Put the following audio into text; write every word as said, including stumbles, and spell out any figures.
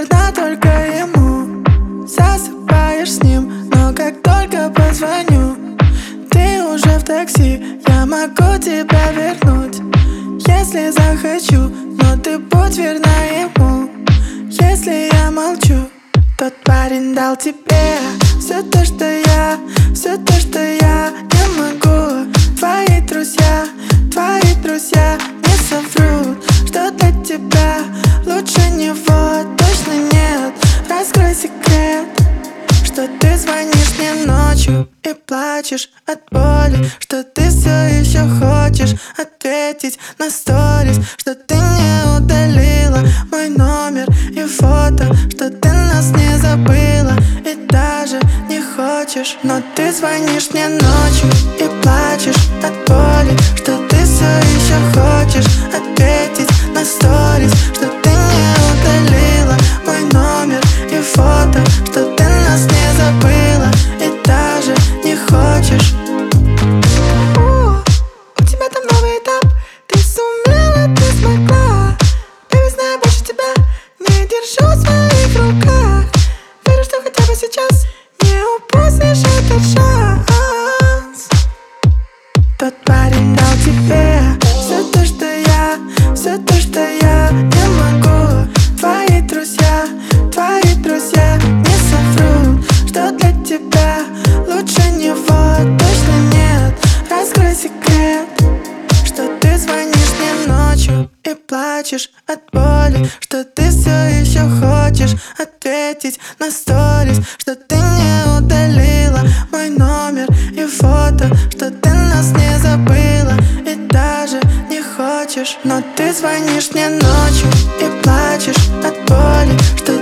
верна только ему. Засыпаешь с ним, но как только позвоню, ты уже в такси, я могу тебя вернуть, если захочу, но ты будь верна ему. Если я молчу, тот парень дал тебе все то, что я, все то, что я не могу. Твои друзья, твои друзья не соврут, что для тебя лучше него точно нет. Раскрой секрет, что ты звонишь мне ночью и плачешь от боли, что ты все еще хочешь ответить на сторис, что ты не удалила мой номер и фото, что ты нас не забыла и даже не хочешь. Но ты звонишь мне ночью и плачешь от боли, что ты все еще хочешь ответить на сторис, что ты не удалила мой номер и фото, что ты нас не забыла и даже не хочешь. О, у тебя там новый этап, ты сумела, ты смогла. Baby, знаю, больше тебя не держу в своих руках. Верю, что хотя бы сейчас не упустишь этот шанс. Тот парень дал тебе все то, что я, все то, что я не могу. Твои друзья, твои друзья не соврут, что для тебя лучше него точно нет. Раскрой секрет, что ты звонишь мне ночью и плачешь от боли, что ты все еще хочешь ответить на сторис, что ты не удалила мой номер и фото, что ты нас не забыла и даже не хочешь. Но ты звонишь мне ночью и плачешь от боли, что